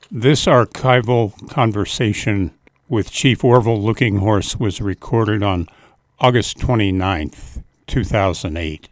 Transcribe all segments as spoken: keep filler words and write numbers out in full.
This archival conversation with Chief Orville Looking Horse was recorded on August twenty-ninth, two thousand eight.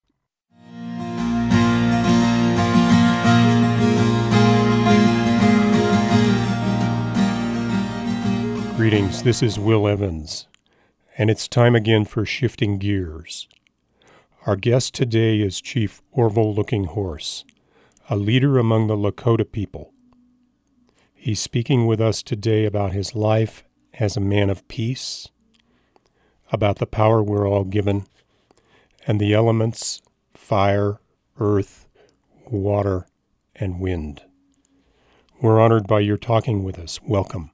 Greetings, this is Will Evans, and it's time again for Shifting Gears. Our guest today is Chief Orville Looking Horse, a leader among the Lakota people. He's speaking with us today about his life as a man of peace, about the power we're all given, and the elements, fire, earth, water, and wind. We're honored by your talking with us. Welcome.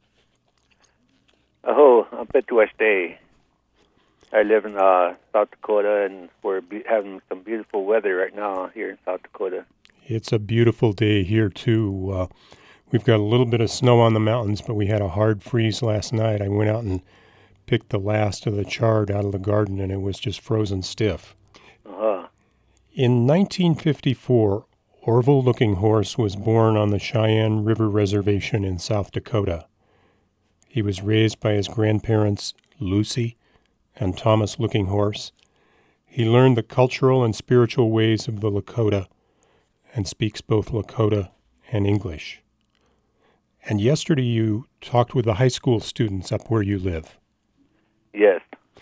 Oh, I'm Day. I live in uh, South Dakota, and we're be- having some beautiful weather right now here in South Dakota. It's a beautiful day here, too. Uh, we've got a little bit of snow on the mountains, but we had a hard freeze last night. I went out and picked the last of the chard out of the garden, and it was just frozen stiff. Uh-huh. In nineteen fifty-four, Orville Looking Horse was born on the Cheyenne River Reservation in South Dakota. He was raised by his grandparents, Lucy and Thomas Looking Horse. He learned the cultural and spiritual ways of the Lakota and speaks both Lakota and English. And yesterday you talked with the high school students up where you live. Yes.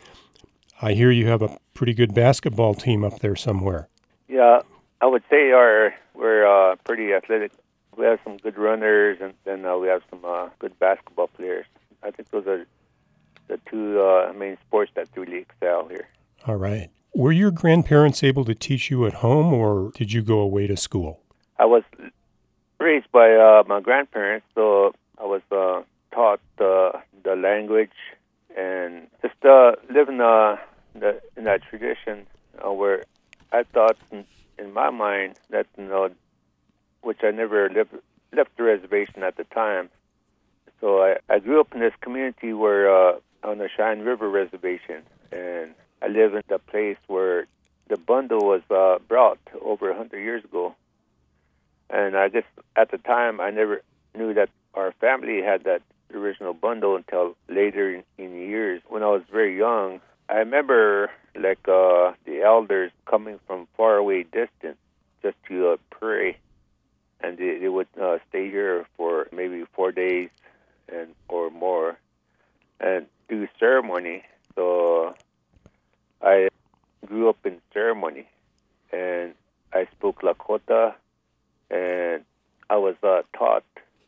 I hear you have a pretty good basketball team up there somewhere. Yeah, I would say our we're uh, pretty athletic. We have some good runners, and then uh, we have some uh, good basketball players. I think those are the two uh, main sports that really excel here. All right. Were your grandparents able to teach you at home, or did you go away to school? I was raised by uh, my grandparents, so I was uh, taught uh, the language and just uh, living uh, the, in that tradition uh, where I thought in, in my mind that, you know, which I never lived, left the reservation at the time. So I, I grew up in this community where uh, on the Cheyenne River Reservation, and I live in the place where the bundle was uh, brought over one hundred years ago. And I guess at the time I never knew that our family had that original bundle until later in, in years. When I was very young, I remember like uh, the elders coming from far away distance just to uh, pray. And they, they would uh, stay here for maybe four days and or more and do ceremony. So I grew up in ceremony, and I spoke Lakota, and I was uh, taught.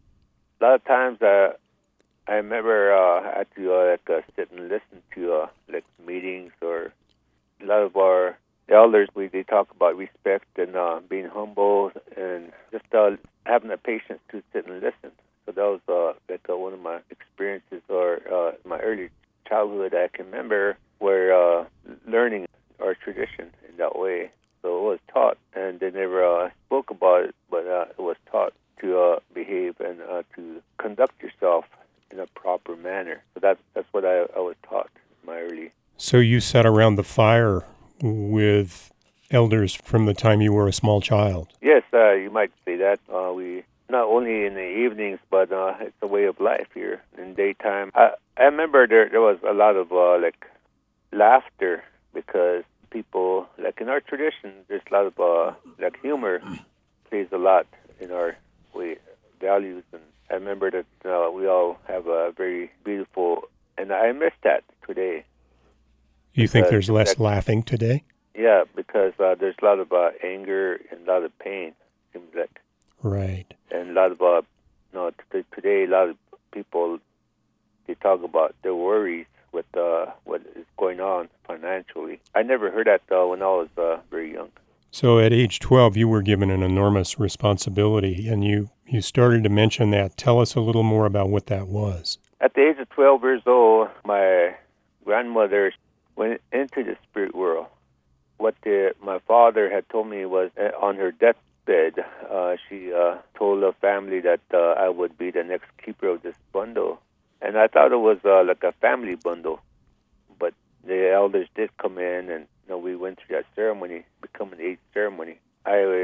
A lot of times uh, I remember uh, I had to uh, like, uh, sit and listen to uh, like meetings, or a lot of our elders, we they talk about respect and uh, being humble and just uh, having the patience to sit and listen. So that was uh, like uh, one of my experiences, or uh, my early childhood I can remember, where uh, learning our tradition in that way. So it was taught, and they never uh, spoke about it, but uh, it was taught to uh, behave and uh, to conduct yourself in a proper manner. So that's that's what I, I was taught in my early. So you sat around the fire with elders from the time you were a small child? Yes, uh, you might say that. Uh, we not only in the evenings, but uh, it's a way of life here in daytime. I, I remember there there was a lot of uh, like laughter, because people, like in our tradition, there's a lot of uh, like humor plays a lot in our way values. And I remember that uh, we all have a very beautiful, and I miss that today. You think there's less that, laughing today? Yeah, because uh, there's a lot of uh, anger and a lot of pain, seems like. Right. And a lot of, uh, you know, t- today a lot of people, they talk about their worries with uh, what is going on financially. I never heard that uh, when I was uh, very young. So at age twelve, you were given an enormous responsibility, and you, you started to mention that. Tell us a little more about what that was. At the age of twelve years old, my grandmother went into the spirit world. What the, my father had told me was uh, on her deathbed, uh, she uh, told the family that uh, I would be the next keeper of this bundle. And I thought it was uh, like a family bundle. But the elders did come in, and you know, we went through that ceremony, become an age ceremony. I uh,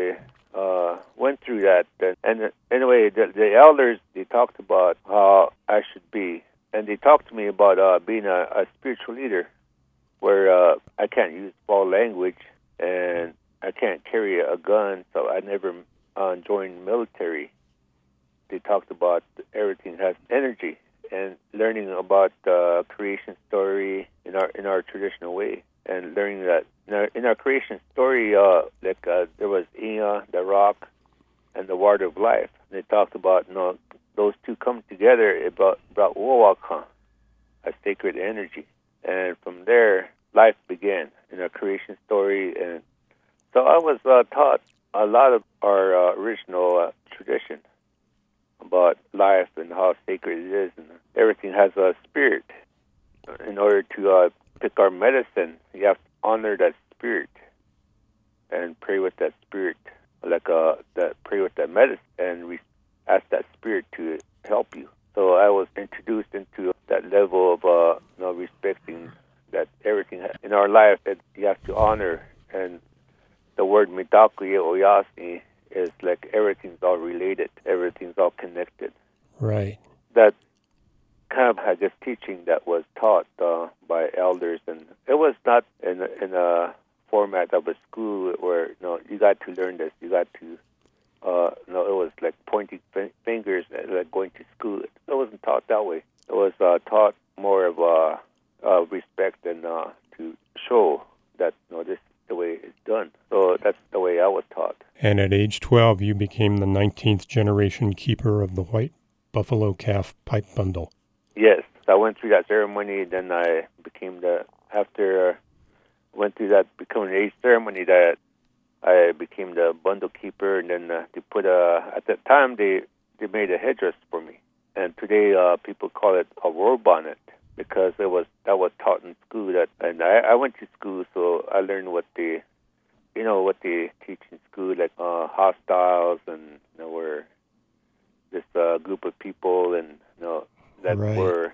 uh, went through that. And, and anyway, the, the elders, they talked about how I should be. And they talked to me about uh, being a, a spiritual leader, where uh, I can't use foul language and I can't carry a gun, so I never uh, joined military. They talked about everything has energy and learning about the uh, creation story in our in our traditional way, and learning that in our, in our creation story, uh, like uh, there was Ea, the rock, and the water of life. And they talked about you know those two come together. It brought brought Wowakan, a sacred energy, and from there life began in our creation story. And so I was uh, taught a lot of our uh, original uh, tradition about life and how sacred it is, and everything has a spirit. In order to uh, pick our medicine, you have to honor that spirit and pray with that spirit, like uh, that pray with that medicine, and re- ask that spirit to help you. So I was introduced into that level of uh, you know, respecting that everything has, in our life that you have to honor. And the word mitakuye oyasni is like everything's all related, everything's all connected. Right. That kind of, I guess, teaching that was taught uh, by elders, and it was not in a, in a format of a school where you know you got to learn this, you got to, uh, you know, it was like pointing f- fingers, like going to school. It wasn't taught that way. It was uh, taught more of uh, uh, respect and uh, to show that you know this. The way it's done. So that's the way I was taught. And at age twelve, you became the nineteenth generation keeper of the white buffalo calf pipe bundle. Yes. So I went through that ceremony, then I became the, after I went through that becoming age ceremony, that I became the bundle keeper, and then uh, they put a, at that time they, they made a headdress for me. And today uh, people call it a war bonnet, because it was that was taught in school. That and I, I went to school, so I learned what they, you know, what they teach in school, like uh, hostiles, and you know, where this uh, group of people, and you know, that right. were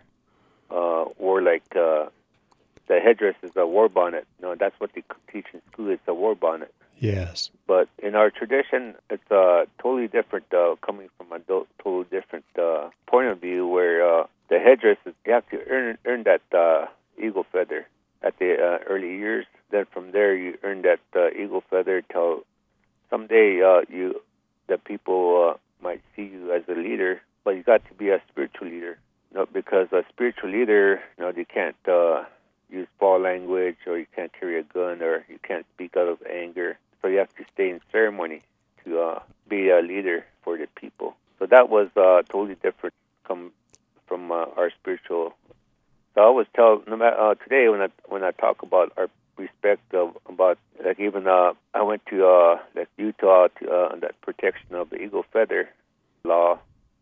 uh, wore like uh, the headdress is a war bonnet. You know, that's what they teach in school. It's a war bonnet. Yes. But in our tradition, it's uh, totally different, uh, coming from a do- totally different uh, point of view, where uh, the headdress is, you have to earn earn that uh, eagle feather at the uh, early years. Then from there, you earn that uh, eagle feather till someday uh, you the people uh, might see you as a leader. But you got to be a spiritual leader, you know, because a spiritual leader, you know, you can't uh, use foul language, or you can't carry a gun, or you can't speak out of anger. So you have to stay in ceremony to uh, be a leader for the people. So that was uh, totally different from from uh, our spiritual. So I always tell no matter, uh, today when I when I talk about our respect of about like even uh, I went to uh, like Utah to uh, that protection of the eagle feather law.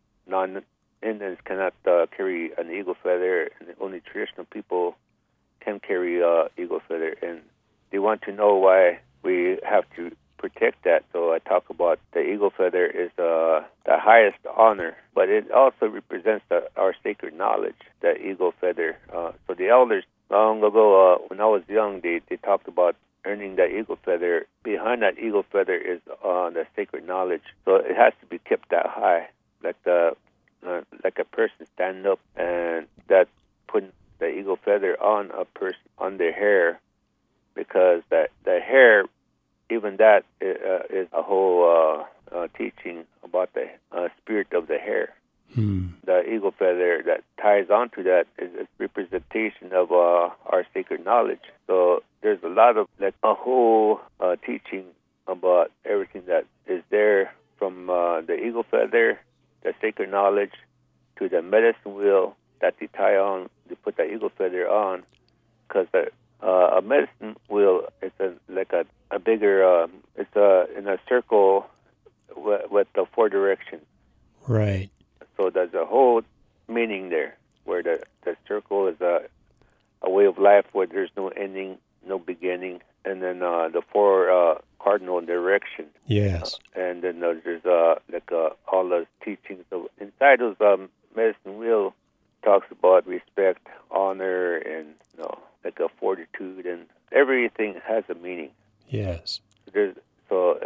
Non-Indians cannot uh, carry an eagle feather, and only traditional people can carry uh, eagle feather, and they want to know why we have to protect that. So I talk about the eagle feather is uh, the highest honor, but it also represents the, our sacred knowledge, the eagle feather. Uh, so the elders long ago, uh, when I was young, they, they talked about earning that eagle feather. Behind that eagle feather is uh, the sacred knowledge. So it has to be kept that high, like the uh, like a person standing up, and that putting the eagle feather on a person, on their hair, because that the hair, even that uh, is a whole uh, uh, teaching about the uh, spirit of the hair. Hmm. The eagle feather that ties onto that is a representation of uh, our sacred knowledge. So there's a lot of, like, a whole uh, teaching about everything that is there, from uh, the eagle feather, the sacred knowledge, to the medicine wheel that they tie on, they put the eagle feather on, because uh, a medicine wheel is a, like a, a bigger, um, it's a, in a circle with, with the four directions. Right. So there's a whole meaning there, where the, the circle is a, a way of life where there's no ending, no beginning, and then uh, the four uh, cardinal directions. Yes. Uh, and then uh, there's uh, like uh, all those teachings. So inside those um, medicine wheel talks about respect, honor, and you know, like a fortitude, and everything has a meaning. Yes. There's, so it's about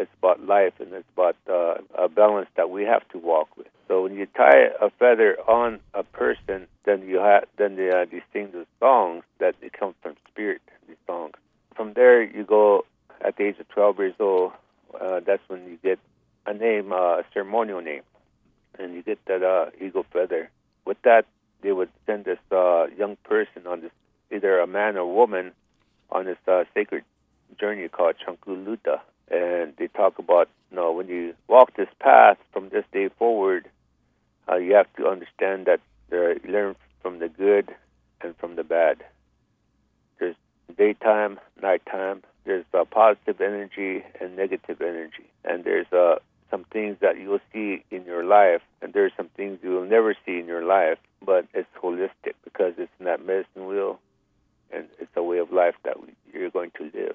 life, and it's about uh, a balance that we have to walk with. So when you tie a feather on a person, then you have then they, uh, these things are songs that it comes from spirit. These songs. From there, you go at the age of twelve years old. Uh, that's when you get a name, uh, a ceremonial name, and you get that uh, eagle feather. With that, they would send this uh, young person on this, either a man or woman, on this uh, sacred journey called Chankuluta. And they talk about, you know, when you walk this path from this day forward, uh, you have to understand that there, you learn from the good and from the bad. There's daytime, nighttime. There's uh, positive energy and negative energy. And there's uh, some things that you'll see in your life, and there's some things you will never see in your life, but it's holistic because it's in that medicine wheel, and it's a way of life that we, you're going to live.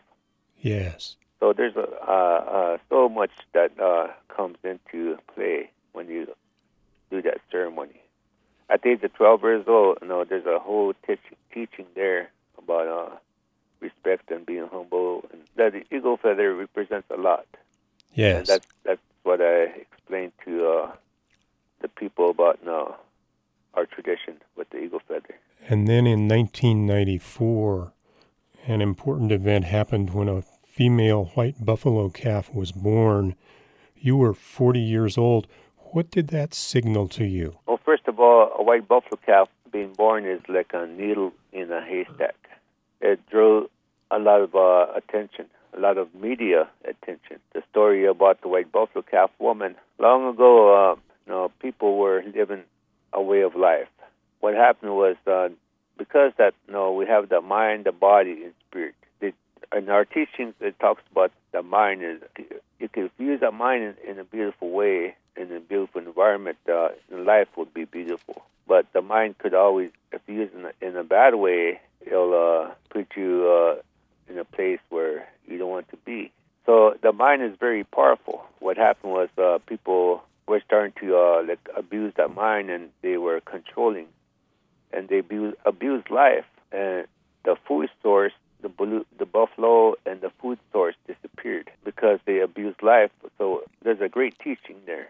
Yes. So there's a, uh, uh, so much that uh, comes into play when you do that ceremony. At the age of twelve years old, you know, there's a whole teaching, teaching there about uh, respect and being humble, and that the eagle feather represents a lot. Yes. And that's that's what I explained to uh, the people about you know, our tradition with the eagle feather. And then in nineteen ninety-four, an important event happened when a female white buffalo calf was born. You were forty years old. What did that signal to you? Well, first of all, a white buffalo calf being born is like a needle in a haystack. It drew a lot of uh, attention, a lot of media attention. The story about the white buffalo calf woman. Long ago, uh, you know, people were living a way of life. What happened was uh, because that you know we have the mind, the body, and spirit. They, in our teachings, it talks about the mind is you can use that mind in, in a beautiful way, in a beautiful environment. Uh, life would be beautiful. But the mind could always, if you use it in a, in a bad way, it'll uh, put you uh, in a place where you don't want to be. So the mind is very powerful. What happened was uh, people were starting to uh, like abuse that mind, and they were controlling, and they abuse, abused life. And the food source, the blue, the buffalo, and the food source disappeared because they abused life. So there's a great teaching there.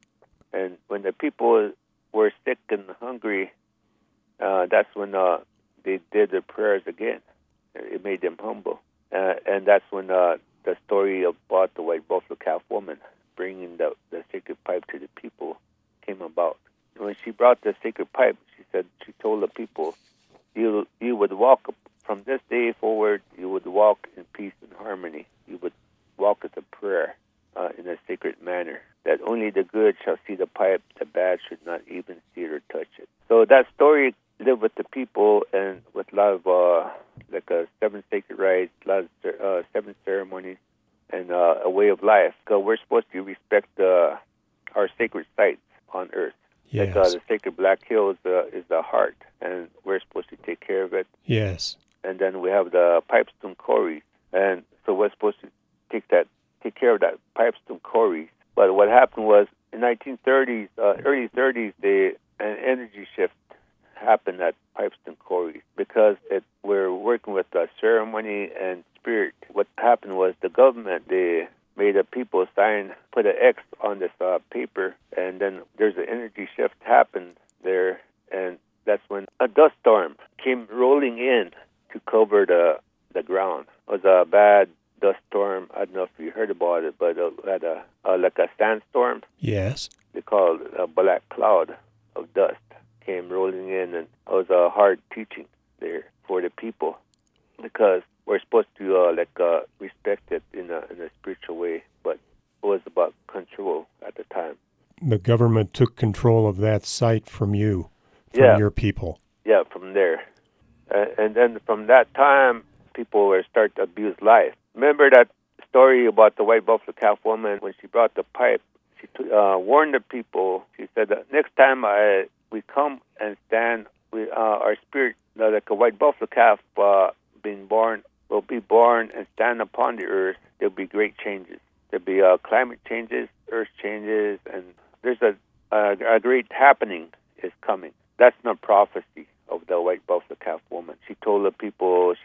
And when the people were sick and hungry, uh, that's when uh, they did their prayers again. It made them humble. Uh, and that's when uh, the story about the white buffalo calf woman bringing the, the sacred pipe to the people came about. And when she brought the sacred pipe, she said, she told the people, you you would walk from this day forward, you would walk in peace and harmony. You would walk as a prayer uh, in a sacred manner, that only the good shall see the pipe, the bad should not even see it or touch it. So that story lived with the people, and with a lot of uh, like a seven sacred rites, a lot of uh, seven ceremonies, and uh, a way of life. So we're supposed to respect uh, our sacred sites on earth. Yes. Like uh, the sacred Black Hills uh, is the heart, and we're supposed to take care of it. Yes. And then we have the Pipestone quarries, and so we're supposed to take that, take care of that Pipestone quarries. But what happened was in nineteen thirties, uh, early thirties, they an energy shift happened at Pipestone quarries because it we're working with the ceremony and spirit. What happened was the government they made the people sign, put an X on this uh, paper, and then there's an energy shift happened there, and that's when a dust storm came rolling in to cover the the ground. It was a bad dust storm. I don't know if you heard about it, but it had a, uh, like a sandstorm. Yes. They call it a black cloud of dust came rolling in, and it was a hard teaching there for the people because we're supposed to uh, like uh, respect it in a in a spiritual way, but it was about control at the time. The government took control of that site from you, from yeah. your people. Yeah, from there. Uh, and then from that time, people were start to abuse life. Remember that story about the white buffalo calf woman when she brought the pipe? She t- uh, warned the people. She said, that next time I we come and stand, we, uh, our spirit, uh, like a white buffalo calf uh, being born, will be born and stand upon the earth. There'll be great changes. There'll be uh, climate changes, earth changes, and there's a, a, a great happening is coming. That's not prophecy of the white buffalo calf woman. She told the people, she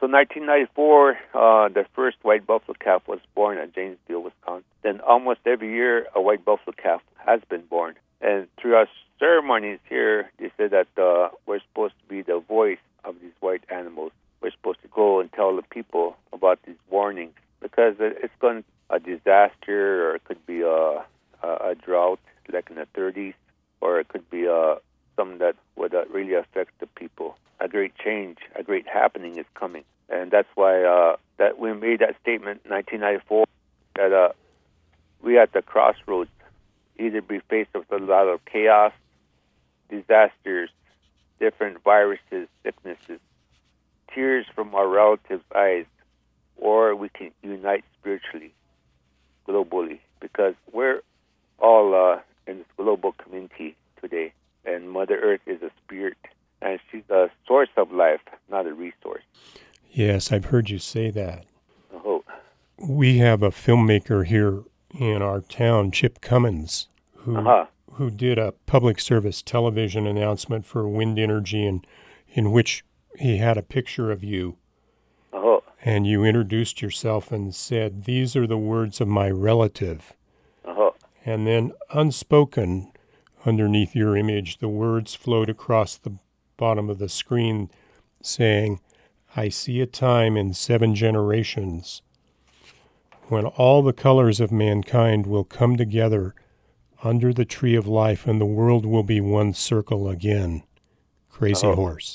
So nineteen ninety-four, uh, the first white buffalo calf was born at Janesville, Wisconsin. Then almost every year, a white buffalo calf has been born. And through our ceremonies here, they said that uh, we're supposed to be the voice of these white animals. We're supposed to go and tell the people about these warnings because it's going a disaster, or it could be a, a, a drought like in the thirties, or it could be uh, something that would uh, really affect the people. A great change, a great happening is coming. And that's why uh, that we made that statement in nineteen ninety-four that uh, we at the crossroads either be faced with a lot of chaos, disasters, different viruses, sicknesses, tears from our relatives' eyes, or we can unite spiritually, globally, because we're all uh, in this global community today, and Mother Earth is a spirit, and she's a source of life, not a resource. Yes, I've heard you say that. Oh. We have a filmmaker here in our town, Chip Cummins, who uh-huh. who did a public service television announcement for wind energy, and in which he had a picture of you. Oh. And you introduced yourself and said, "These are the words of my relative." Oh. And then unspoken, underneath your image, the words flowed across the bottom of the screen saying, "I see a time in seven generations when all the colors of mankind will come together under the tree of life, and the world will be one circle again." Crazy oh. Horse.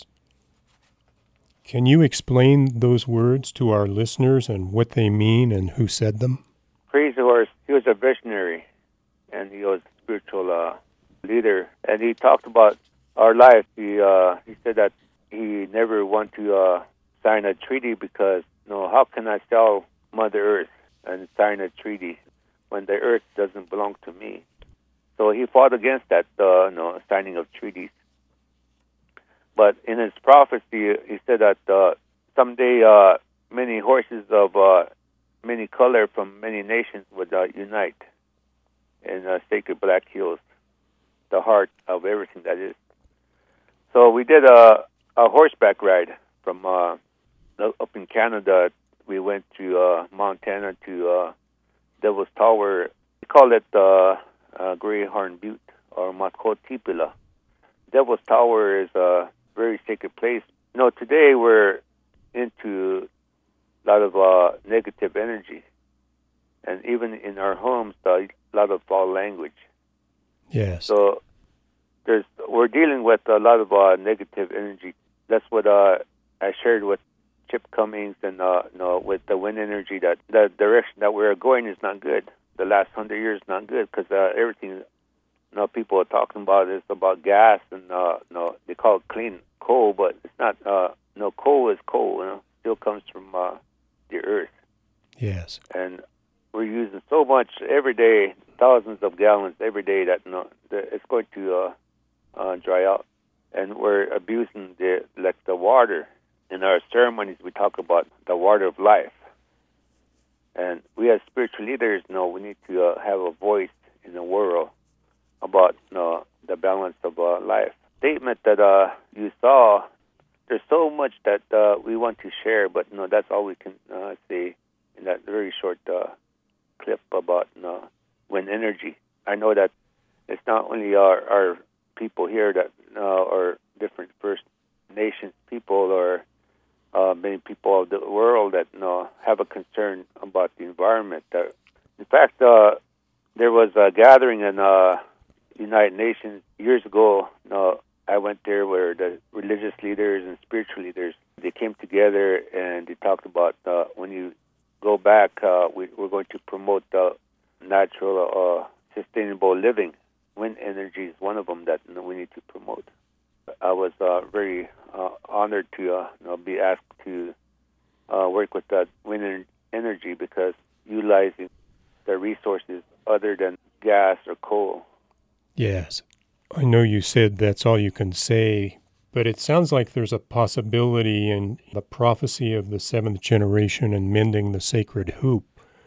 Can you explain those words to our listeners and what they mean and who said them? Crazy Horse, he was a visionary, and he was a spiritual uh, leader, and he talked about our life. He uh, he said that he never wanted to uh, sign a treaty because, you know, how can I sell Mother Earth and sign a treaty when the earth doesn't belong to me? So he fought against that, uh, you know, signing of treaties. But in his prophecy, he said that uh, someday uh, many horses of uh, many color from many nations would uh, unite in uh, sacred Black Hills, the heart of everything that is. So we did a, a horseback ride from uh, up in Canada. We went to uh, Montana to uh, Devil's Tower. We call it uh, uh, Greyhorn Butte or Matkotipila. Devil's Tower is a very sacred place. You know, today we're into a lot of uh, negative energy, and even in our homes, a lot of foul language. Yes. So there's we're dealing with a lot of uh, negative energy. That's what uh, I shared with Chip Cummins, and uh, you know, with the wind energy, that the direction that we're going is not good. The last hundred years is not good because uh, everything, you know, people are talking about is about gas, and uh, you know, they call it clean coal, but it's not. Uh, no, coal is coal. You know, still comes from uh, the earth. Yes. And we're using so much every day, thousands of gallons every day, that you know, that it's going to uh, uh, dry out, and we're abusing the like the water. In our ceremonies, we talk about the water of life. And we as spiritual leaders know we need to uh, have a voice in the world about, you know, the balance of uh, life. Statement that uh, you saw, there's so much that uh, we want to share, but you know, that's all we can uh, say in that very short uh, clip about, you know, wind energy. I know that it's not only our, our people here that uh, are different First Nations people, or Uh, many people of the world that you know, have a concern about the environment. Uh, in fact, uh, there was a gathering in uh, United Nations years ago. You know, I went there where the religious leaders and spiritual leaders, they came together and they talked about uh, when you go back, uh, we, we're going to promote uh, natural, uh, sustainable living. Wind energy is one of them that you know, we need to promote. I was uh, very uh, honored to uh, you know, be asked to uh, work with that wind energy, because utilizing the resources other than gas or coal. Yes. I know you said that's all you can say, but it sounds like there's a possibility in the prophecy of the seventh generation and mending the sacred hoop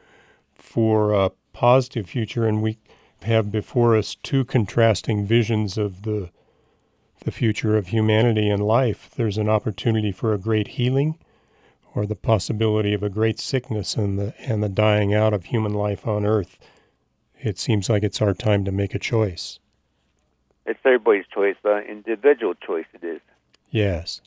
for a positive future, and we have before us two contrasting visions of the the future of humanity and life. There's an opportunity for a great healing, or the possibility of a great sickness and the and the dying out of human life on Earth, it seems like it's our time to make a choice. It's everybody's choice, uh, individual choice it is. Yes.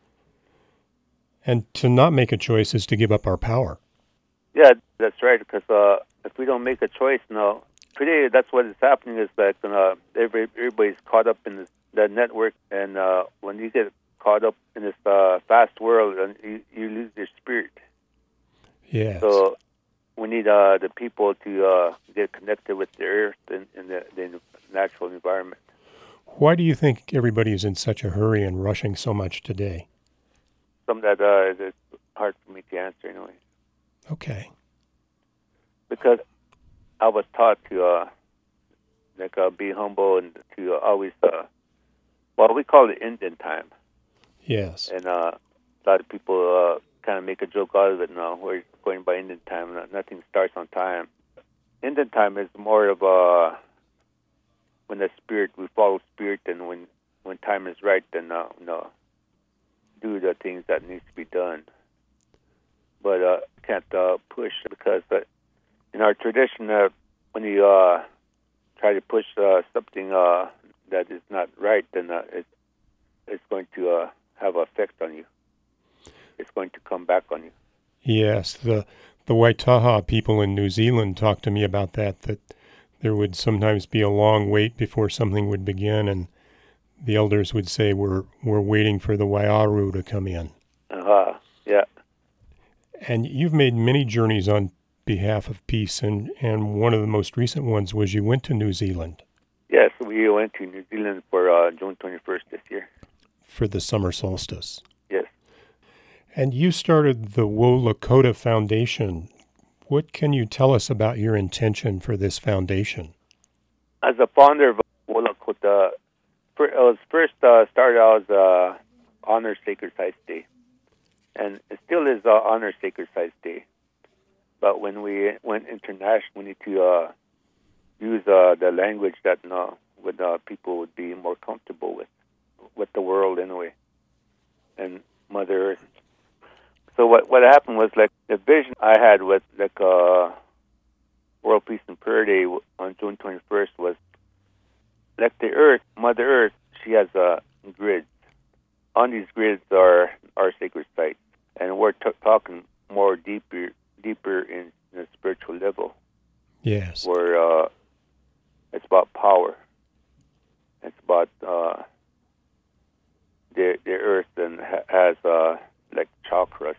And to not make a choice is to give up our power. Yeah, that's right, because uh, if we don't make a choice now, today that's what is happening is that uh, everybody, everybody's caught up in this, that network, and uh, when you get caught up in this uh, fast world, and you, you lose your spirit. Yes. So we need uh, the people to uh, get connected with the earth and, and the, the natural environment. Why do you think everybody is in such a hurry and rushing so much today? Something that uh, is hard for me to answer anyway. Okay. Because I was taught to uh, like uh, be humble and to uh, always, uh, well, we call it Indian time. Yes. And uh, a lot of people uh, kind of make a joke out of it now. We're going by Indian time. Nothing starts on time. Indian time is more of a when the spirit, we follow spirit, and when, when time is right, then uh, you know, do the things that needs to be done. But uh, can't uh, push because uh, in our tradition, uh, when you uh, try to push uh, something uh, that is not right, then uh, it, it's going to uh, have an effect on you. It's going to come back on you. Yes, the the Waitaha people in New Zealand talked to me about that, that there would sometimes be a long wait before something would begin, and the elders would say, we're we're waiting for the Waiaru to come in. Uh-huh, yeah. And you've made many journeys on behalf of peace, and, and one of the most recent ones was you went to New Zealand. Yes, we went to New Zealand for uh, June twenty-first this year. For the summer solstice. Yes. And you started the Wo Lakota Foundation. What can you tell us about your intention for this foundation? As a founder of Wo Lakota, it was first uh, started out as uh, Honor Sacred Sites Day. And it still is uh, Honor Sacred Sites Day. But when we went international, we need to uh, use uh, the language that uh, would, uh, people would be more comfortable with, with the world anyway, and Mother Earth. So what what happened was, like, the vision I had with like uh, World Peace and Prayer Day on June twenty-first was, like, the Earth, Mother Earth, she has uh, grids. On these grids are our sacred sites, and we're t- talking more deeper, deeper in the spiritual level. Yes. Where uh, it's about power. It's about uh, the the Earth and ha- has uh, like chakras,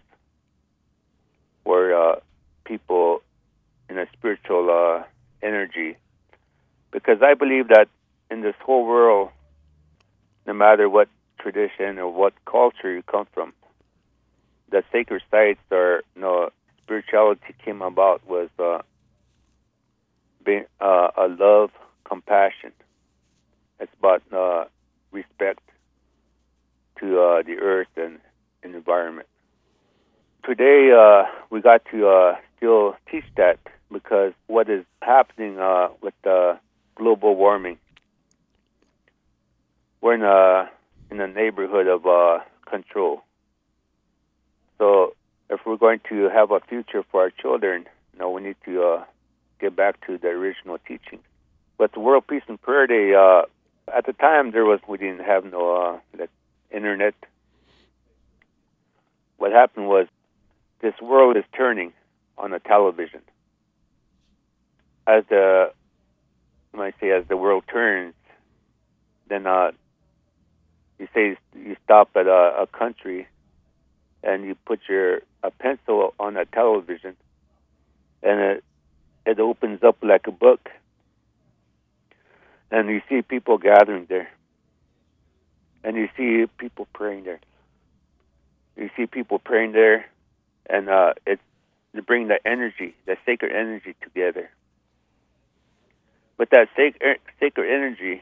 where uh, people in a spiritual uh, energy. Because I believe that in this whole world, no matter what tradition or what culture you come from, the sacred sites are, you know, spirituality came about was uh, being uh, a love, compassion. It's about uh, respect to uh, the earth and, and environment. Today, uh, we got to uh, still teach that, because what is happening uh, with uh, global warming, we're in a in a neighborhood of uh, control. So if we're going to have a future for our children, you know, we need to uh, get back to the original teaching. But the World Peace and Prayer Day, uh, at the time, there was we didn't have no uh, like internet. What happened was, this world is turning on the television. As the, when I say as the world turns, then uh, you say you stop at a, a country and you put your a pencil on a television, and it it opens up like a book, and you see people gathering there, and you see people praying there. You see people praying there, and uh, it's to bring the energy, the sacred energy together. With that sacred sacred energy,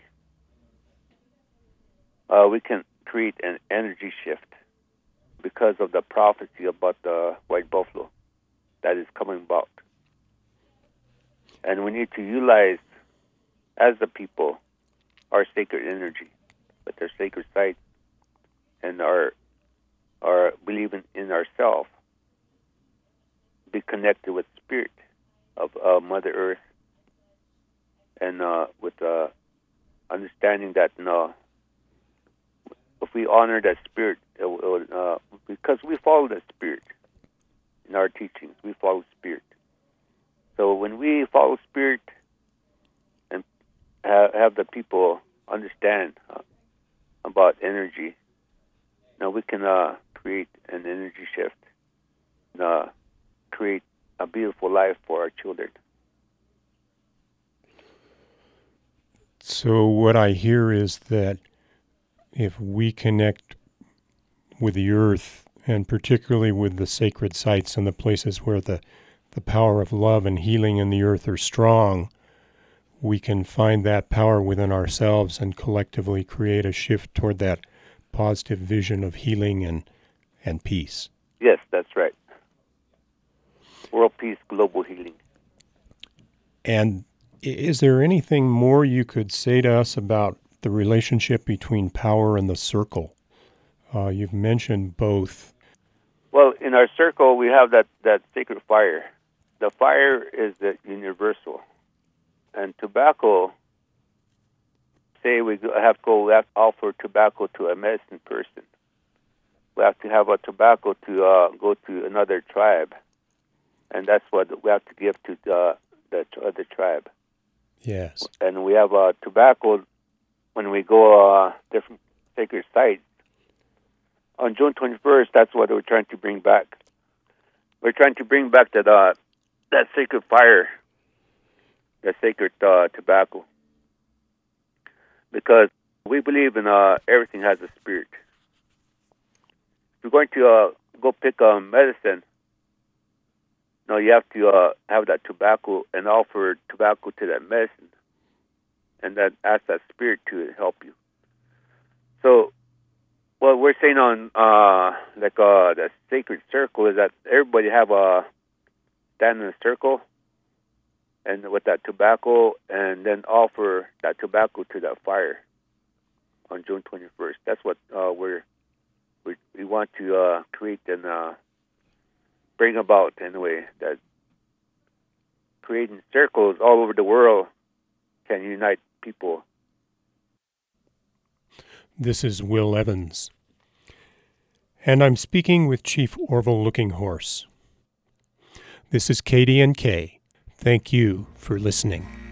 uh, we can create an energy shift because of the prophecy about the white buffalo that is coming about. And we need to utilize, as the people, our sacred energy with their sacred sites and our our believing in ourselves be connected with spirit of uh, Mother Earth, and uh, with uh, understanding that you know, if we honor that spirit, it will, uh, because we follow the spirit in our teachings, we follow spirit. So when we follow spirit and have, have the people understand uh, about energy, now we can uh, create an energy shift, and, uh, create a beautiful life for our children. So what I hear is that if we connect with the earth, and particularly with the sacred sites and the places where the, the power of love and healing in the earth are strong, we can find that power within ourselves and collectively create a shift toward that positive vision of healing and, and peace. Yes, that's right. World peace, global healing. And is there anything more you could say to us about the relationship between power and the circle? Uh, you've mentioned both. Well, in our circle, we have that, that sacred fire. The fire is the universal. And tobacco, say we have to go, we have to offer tobacco to a medicine person. We have to have a tobacco to uh, go to another tribe. And that's what we have to give to the, the other tribe. Yes. And we have uh, tobacco when we go uh, different sacred sites. On June twenty-first, that's what we're trying to bring back. We're trying to bring back that uh, that sacred fire, that sacred uh, tobacco, because we believe in uh, everything has a spirit. If you're going to uh, go pick a medicine, no, you have to uh, have that tobacco and offer tobacco to that medicine, and then ask that spirit to help you. So, what we're saying on uh, like uh, the sacred circle is that everybody have a stand in a circle, and with that tobacco, and then offer that tobacco to that fire on June twenty-first. That's what uh, we're we we want to uh, create and uh, bring about anyway. That creating circles all over the world can unite people. This is Will Evans, and I'm speaking with Chief Orville Looking Horse. This is K D N K. Thank you for listening.